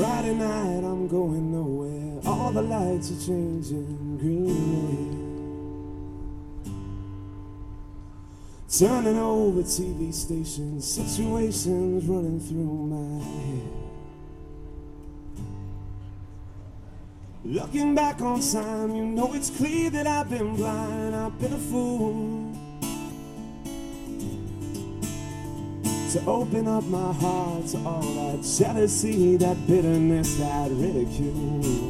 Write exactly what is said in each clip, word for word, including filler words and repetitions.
Friday night, I'm going nowhere. All the lights are changing green. Turning over T V stations, situations running through my head. Looking back on time, you know it's clear that I've been blind, I've been a fool to open up my heart to all that jealousy, that bitterness, that ridicule.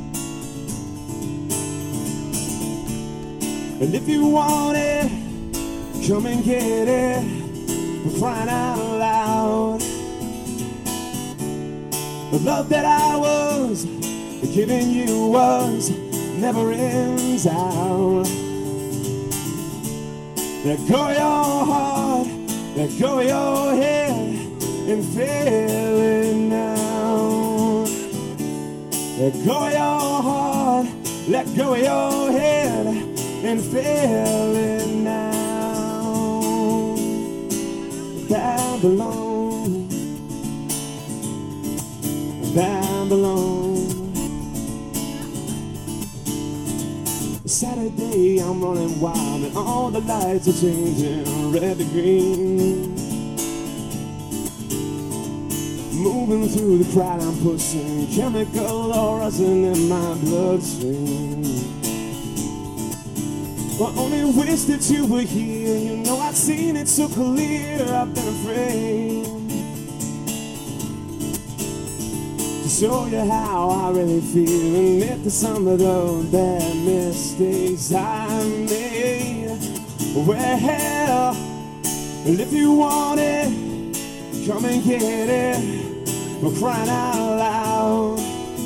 And if you want it, come and get it, we're crying out loud. The love that I was giving you was never ends out. Let go your heart, let go your head, and feel it now. Let go your heart, let go your head, and feel it now. Babylon, Babylon. Saturday, I'm running wild and all the lights are changing red to green. Moving through the crowd, I'm pushing chemical origin in my bloodstream. I only wish that you were here. You know I've seen it so clear. I've been afraid to show you how I really feel, and admit to some of those bad mistakes I made. Well, if you want it, come and get it, we're crying out loud.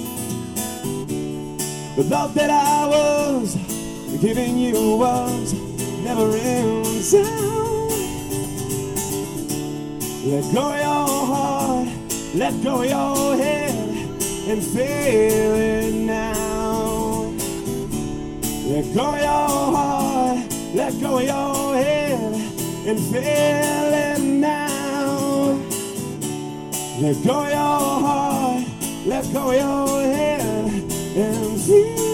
The love that I was giving you was never ends out. Let go your heart, let go your head, and feel it now. Let go your heart, let go your head, and feel it now. Let go your heart, let go your head, and feel